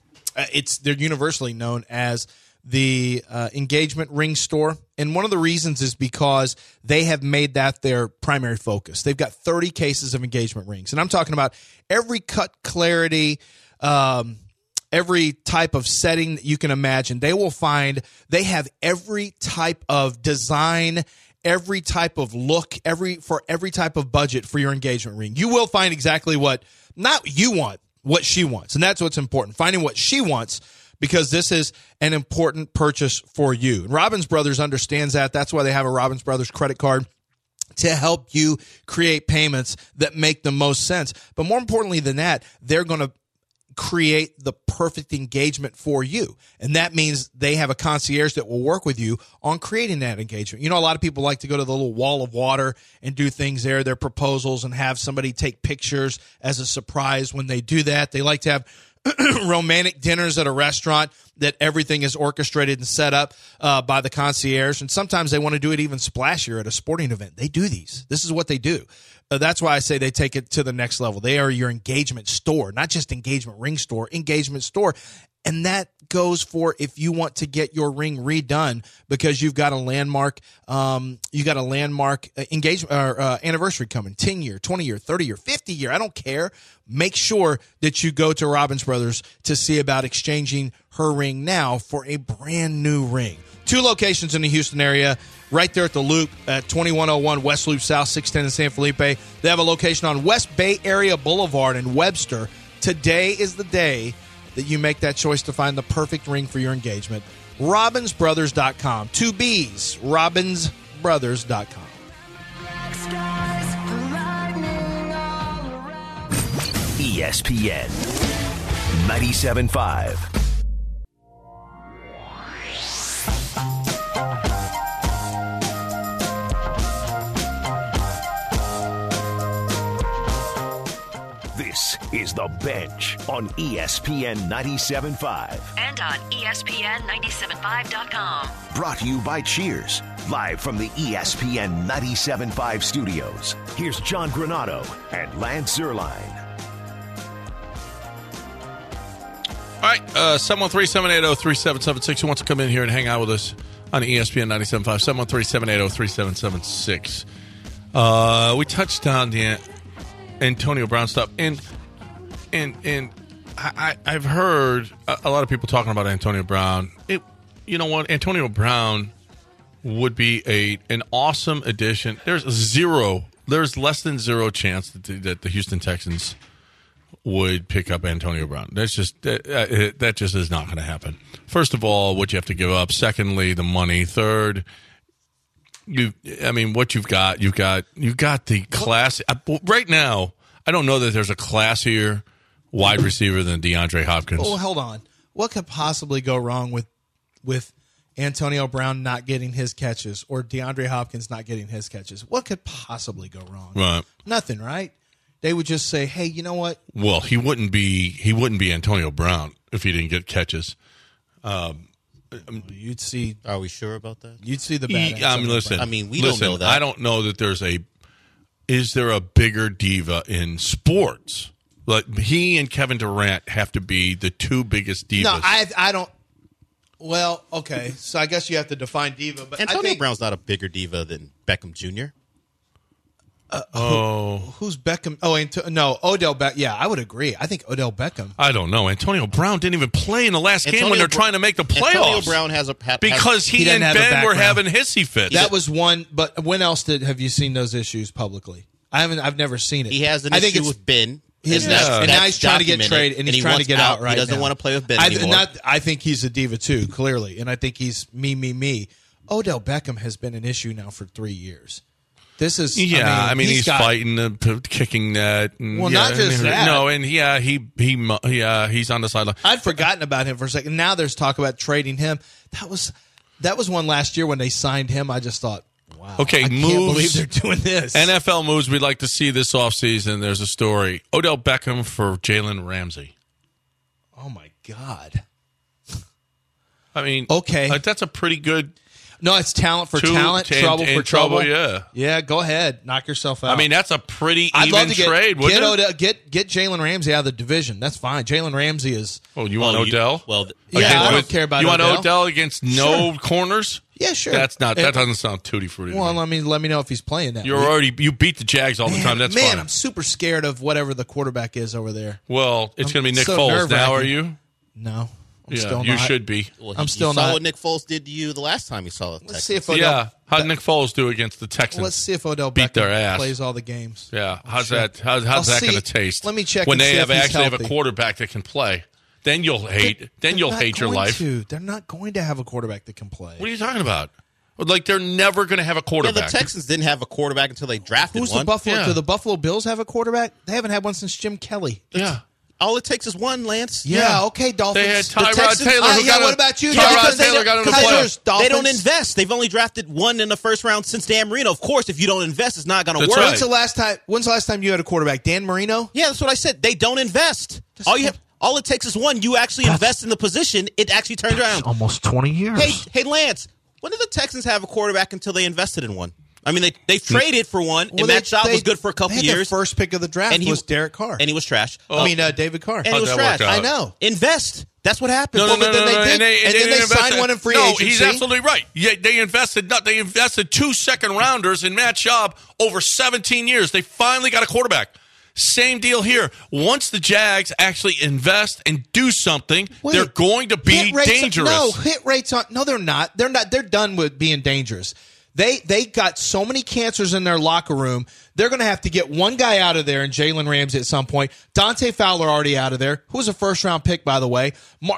they're universally known as the engagement ring store. And one of the reasons is because they have made that their primary focus. They've got 30 cases of engagement rings. And I'm talking about every cut, clarity, every type of setting that you can imagine. They have every type of design, every type of look, for every type of budget for your engagement ring. You will find exactly what you want, what she wants. And that's what's important, finding what she wants, because this is an important purchase for you. And Robbins Brothers understands that. That's why they have a Robbins Brothers credit card to help you create payments that make the most sense. But more importantly than that, they're going to create the perfect engagement for you. And that means they have a concierge that will work with you on creating that engagement. You know, a lot of people like to go to the little wall of water and do things there, their proposals, and have somebody take pictures as a surprise when they do that. They like to have romantic dinners at a restaurant that everything is orchestrated and set up by the concierge. And sometimes they want to do it even splashier at a sporting event. They do these. This is what they do. That's why I say they take it to the next level. They are your engagement store, not just engagement ring store, engagement store. And that goes for if you want to get your ring redone because you've got a landmark, engagement or anniversary coming, 10 year, 20 year, 30 year, 50 year. I don't care. Make sure that you go to Robbins Brothers to see about exchanging her ring now for a brand new ring. 2 locations in the Houston area, right there at the Loop at 2101 West Loop South, 610 in San Felipe. They have a location on West Bay Area Boulevard in Webster. Today is the day that you make that choice to find the perfect ring for your engagement. RobbinsBrothers.com. 2 B's. RobbinsBrothers.com. ESPN 97.5. This is The Bench on ESPN 97.5. And on ESPN975.com. Brought to you by Cheers, live from the ESPN 97.5 studios. Here's John Granado and Lance Zierlein. All right, 713-780-3776. Who wants to come in here and hang out with us on ESPN 97.5? 713-780-3776. We touched on the Antonio Brown stuff, and I've heard a lot of people talking about Antonio Brown. You know what? Antonio Brown would be an awesome addition. There's less than zero chance that the Houston Texans would pick up Antonio Brown. That's just that just is not going to happen. First of all, what you have to give up. Secondly, the money. Third, what you've got the class. Right now, I don't know that there's a classier wide receiver than DeAndre Hopkins. Oh, hold on. What could possibly go wrong with Antonio Brown not getting his catches or DeAndre Hopkins not getting his catches? What could possibly go wrong? Right. Nothing, right? They would just say, "Hey, you know what?" Well, he wouldn't be Antonio Brown if he didn't get catches. You'd see. Are we sure about that? You'd see the bad. We don't know that. I don't know that is there a bigger diva in sports? Like he and Kevin Durant have to be the two biggest divas. No, I don't. Well, okay, so I guess you have to define diva. But Antonio Brown's not a bigger diva than Beckham Jr. Who's Beckham? No, Odell Beckham. Yeah, I would agree. I think Odell Beckham. I don't know. Antonio Brown didn't even play in the last game when they're trying to make the playoffs. Antonio Brown has because he and Ben were having hissy fits. That was one. But when else have you seen those issues publicly? I've never seen it. He has an issue with Ben. And now he's trying to get traded, and he's trying to get out right now. He doesn't want to play with Ben anymore. I think he's a diva too, clearly, and I think he's me. Odell Beckham has been an issue now for 3 years. This is he's fighting the kicking net. And, not just that. No, and he's on the sideline. I'd forgotten about him for a second. Now there's talk about trading him. That was one last year when they signed him. I just thought, wow. Okay, I can't believe they're doing this. NFL moves we'd like to see this offseason. There's a story. Odell Beckham for Jalen Ramsey. Oh, my God. I mean, okay, that's a pretty good. No, it's talent for talent, trouble for trouble. Yeah, go ahead, knock yourself out. I mean, that's a pretty even trade. Get Jalen Ramsey out of the division. That's fine. Jalen Ramsey is. Oh, you want Odell? I don't care about. You Odell. Want Odell against no corners? Yeah, sure. That doesn't sound tutti frutti. Well, let me know if he's playing that. You beat the Jags all the time. That's fine. I'm super scared of whatever the quarterback is over there. Well, it's going to be Nick Foles now. Are you? No. You should be. Well, I'm still not. Saw what Nick Foles did to you the last time you saw it. Let's see if Odell. How did Nick Foles do against the Texans? Let's see if Odell beat their ass. Plays all the games. Yeah, how's that going to taste? Let me check. When they have a quarterback that can play, then you'll hate. You'll hate your life. They're not going to have a quarterback that can play. What are you talking about? Like they're never going to have a quarterback. Yeah, the Texans didn't have a quarterback until they drafted one. Do the Buffalo Bills have a quarterback? They haven't had one since Jim Kelly. Yeah. All it takes is one, Lance. Yeah, okay, Dolphins. They had Tyrod Taylor. What about you? Tyrod Taylor got him to play. They don't invest. They've only drafted one in the first round since Dan Marino. Of course, if you don't invest, it's not going to work. Right. When's the last time you had a quarterback? Dan Marino? Yeah, that's what I said. They don't invest. All it takes is one. You actually invest in the position. It actually turns around. Almost 20 years. Hey, Lance. When did the Texans have a quarterback until they invested in one? I mean, they traded for one, and Matt Schaub was good for a couple years. The first pick of the draft was Derek Carr. And he was trash. David Carr. And he was trash. I know. Invest. That's what happened. But then they signed one in free agency. No, he's absolutely right. Yeah, they invested 2 second rounders in Matt Schaub over 17 years. They finally got a quarterback. Same deal here. Once the Jags actually invest and do something, they're going to be dangerous. Hit rates on. No, they're not. They're not. They're done with being dangerous. They got so many cancers in their locker room. They're going to have to get one guy out of there, and Jalen Ramsey at some point. Dante Fowler already out of there. Who was a first round pick, by the way?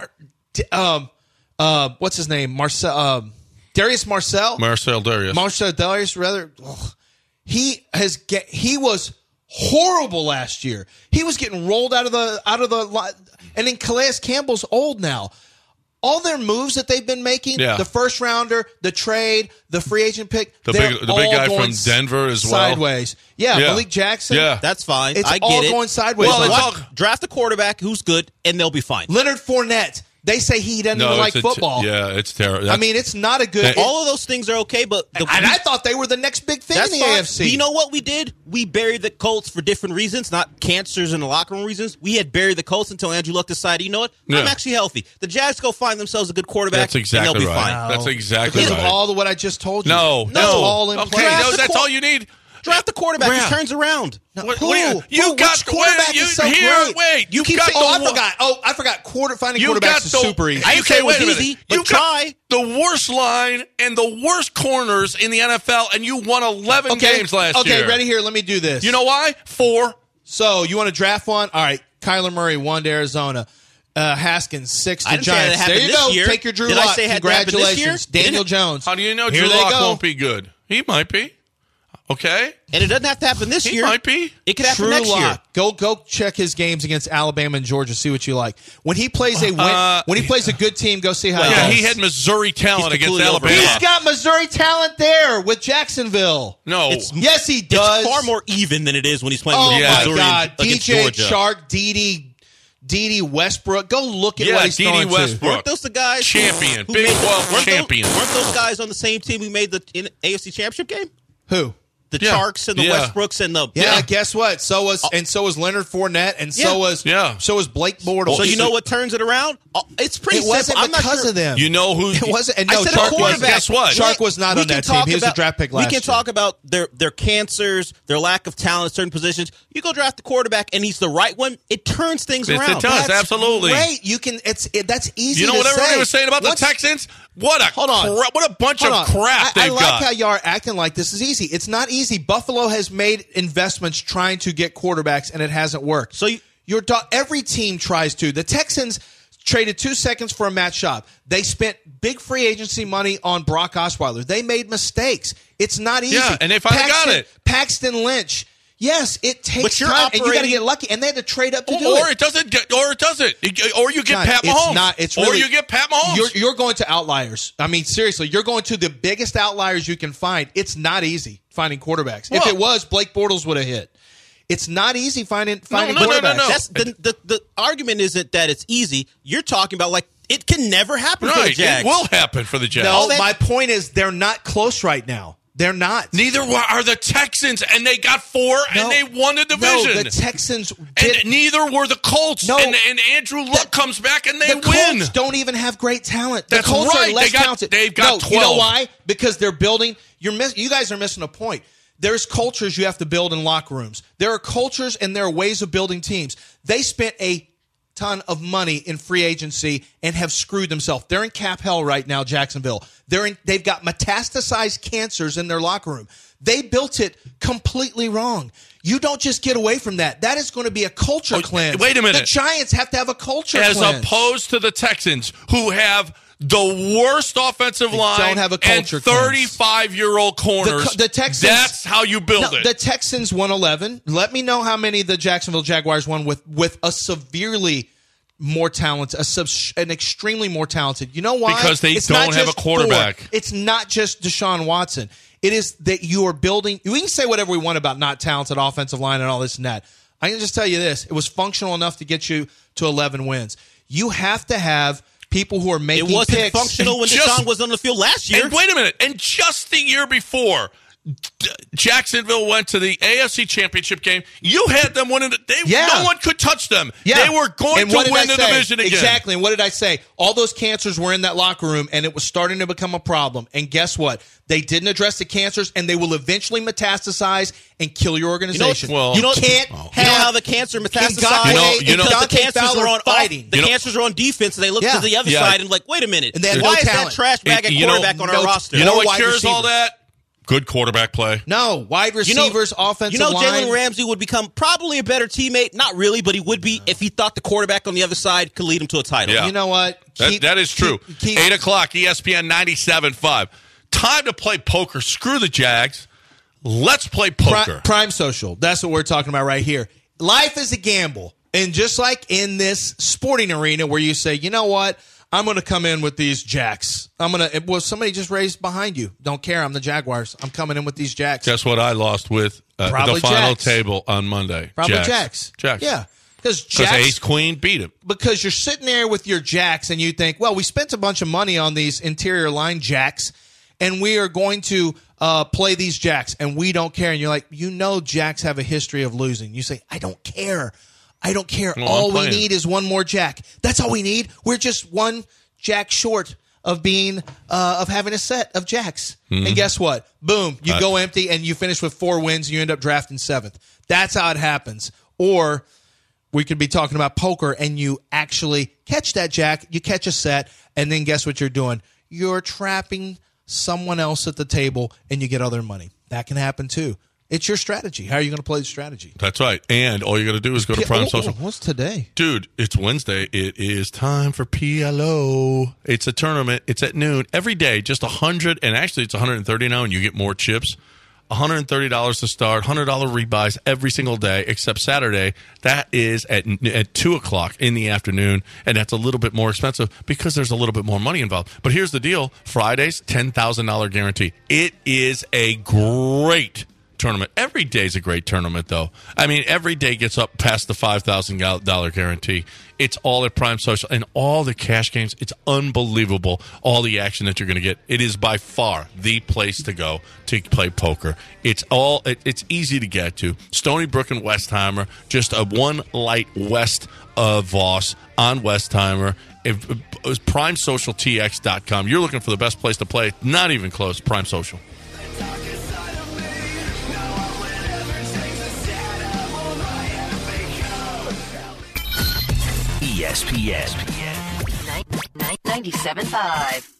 What's his name? Darius Marcel. Marcel Darius. Rather, he was horrible last year. He was getting rolled out of the and then Calais Campbell's old now. All their moves that they've been making, the first rounder, the trade, the free agent pick, the big guy from Denver as well. Sideways. Yeah, Malik Jackson. Yeah. That's fine. It's I get all it. going sideways. Well, draft a quarterback who's good, and they'll be fine. Leonard Fournette. They say he doesn't even like football. It's terrible. I mean, it's not a good. All of those things are okay, but I thought they were the next big thing in the AFC. But you know what we did? We buried the Colts for different reasons, not cancers in the locker room reasons. We had buried the Colts until Andrew Luck decided, you know what? I'm actually healthy. The Jags go find themselves a good quarterback. That's exactly and they'll be right. fine. That's exactly right. Right. All of what I just told you. No. All in okay, that's all you need. Draft the quarterback. He turns around. You got quarterback is so great. Wait, you keep saying, I forgot. Finding quarterbacks is super easy. I didn't say it was easy, but try. The worst line and the worst corners in the NFL, and you won 11 games last year. Okay, ready here. Let me do this. You know why? 4. So you want to draft one? All right. Kyler Murray, 1 to Arizona. Haskins, 6 to Giants. There you go. Year. Take your Drew Lock. Congratulations. Daniel Jones. How do you know Drew Lock won't be good? He might be. Okay. And it doesn't have to happen this year. He might be. It could happen next year. Go check his games against Alabama and Georgia. See what you like. When he plays a good team, go see how. Yeah, he had Missouri talent against Alabama. He's got Missouri talent there with Jacksonville. No. Yes, he does. It's far more even than it is when he's playing with Missouri against Georgia. DJ Chark, Dede Westbrook. Go look at what he's throwing to. Westbrook. Weren't those the guys? Champion. Big 12 champion. Weren't those guys on the same team who made the AFC Championship game? Who? The Charks and the Westbrooks and the guess what? So was Leonard Fournette and so was Blake Bortles. So you know what turns it around? It's pretty simple. It wasn't because of them. You know who? It wasn't. And no, Chark was. Guess what? Chark was not on that team. He was a draft pick last year. We can talk about their cancers, their lack of talent at certain positions. You go draft the quarterback and he's the right one. It turns things around. It does, absolutely. Great. You can. That's easy. You know to what everybody say. was saying about the Texans? What a bunch of crap they've got. I like how y'all are acting like this is easy. It's not easy. Buffalo has made investments trying to get quarterbacks, and it hasn't worked. So every team tries to. The Texans traded 2 seconds for a Matt Schaub. They spent big free agency money on Brock Osweiler. They made mistakes. It's not easy. Yeah, and they finally got it. Paxton Lynch. Yes, it takes time, and you got to get lucky. And they had to trade up to do it. Or it doesn't. Or you get Pat Mahomes. Or you get Pat Mahomes. You're going to outliers. I mean, seriously, you're going to the biggest outliers you can find. It's not easy finding quarterbacks. If it was, Blake Bortles would have hit. It's not easy finding quarterbacks. No. That's the argument isn't that it's easy. You're talking about it can never happen for the Jags. It will happen for the Jags. No, my point is they're not close right now. They're not. Neither are the Texans, and they got 4, and they won the division. No, the Texans and neither were the Colts. No, and Andrew Luck comes back, and they win. The Colts don't even have great talent. The Colts are less talented. They've got 12. You know why? Because they're building. You guys are missing a point. There's cultures you have to build in locker rooms. There are cultures and there are ways of building teams. They spent a ton of money in free agency and have screwed themselves. They're in cap hell right now, Jacksonville. They've got metastasized cancers in their locker room. They built it completely wrong. You don't just get away from that. That is going to be a culture cleanse. Wait a minute. The Giants have to have a culture cleanse. As opposed to the Texans, who have the worst offensive line don't have a culture and 35-year-old corners. The Texans. That's how you build it. The Texans won 11. Let me know how many the Jacksonville Jaguars won with a severely more talented, an extremely more talented. You know why? Because they don't have a quarterback. It's not just Deshaun Watson. It is that you are building. We can say whatever we want about not talented offensive line and all this and that. I can just tell you this. It was functional enough to get you to 11 wins. You have to have people who are making picks. It wasn't functional when Deshaun was on the field last year. And wait a minute. And just the year before, Jacksonville went to the AFC Championship game. You had them winning it. No one could touch them. Yeah. They were going to win the division again. Exactly. And what did I say? All those cancers were in that locker room, and it was starting to become a problem. And guess what? They didn't address the cancers, and they will eventually metastasize and kill your organization. You can't have how the cancer metastasized. The cancers are on fighting. The cancers are on defense, and they look to the other side and like, wait a minute. And why is that trash bag at quarterback on our roster? You know what cures all that? Good quarterback play. No, wide receivers, offensive line. Jalen Ramsey would become probably a better teammate. Not really, but he would be if he thought the quarterback on the other side could lead him to a title. Yeah. You know what? That is true. 8 o'clock, ESPN 97.5. Time to play poker. Screw the Jags. Let's play poker. Prime Social. That's what we're talking about right here. Life is a gamble. And just like in this sporting arena where you say, you know what? I'm going to come in with these Jacks. Somebody just raised behind you. Don't care. I'm the Jaguars. I'm coming in with these Jacks. Guess what I lost with the final table on Monday? Probably Jacks. Yeah. Because Ace Queen beat him. Because you're sitting there with your Jacks and you think, well, we spent a bunch of money on these interior line Jacks and we are going to play these Jacks and we don't care. And you're like, Jacks have a history of losing. You say, I don't care. I don't care. All we need is one more Jack. That's all we need. We're just one Jack short of being of having a set of jacks. And guess what? Boom, you go empty and you finish with 4 wins and you end up drafting 7th. That's how it happens. Or we could be talking about poker and you actually catch that jack, you catch a set, and then guess what you're doing? You're trapping someone else at the table and you get all their money. That can happen too. It's your strategy. How are you going to play the strategy? That's right. And all you got to do is go to Prime Social. What's today? Dude, it's Wednesday. It is time for PLO. It's a tournament. It's at noon every day. Just $100, and actually it's $130 now, and you get more chips. $130 to start, $100 rebuys every single day except Saturday. That is at 2 o'clock in the afternoon, and that's a little bit more expensive because there's a little bit more money involved. But here's the deal. Fridays, $10,000 guarantee. It is a great tournament. Every day is a great tournament, though. I mean, every day gets up past the $5,000 guarantee. It's all at Prime Social, and all the cash games. It's unbelievable, all the action that you're going to get. It is by far the place to go to play poker. It's easy to get to. Stony Brook and Westheimer, just a 1 light west of Voss on Westheimer. PrimeSocialTX.com. You're looking for the best place to play. Not even close. Prime Social. ESPN 97.5.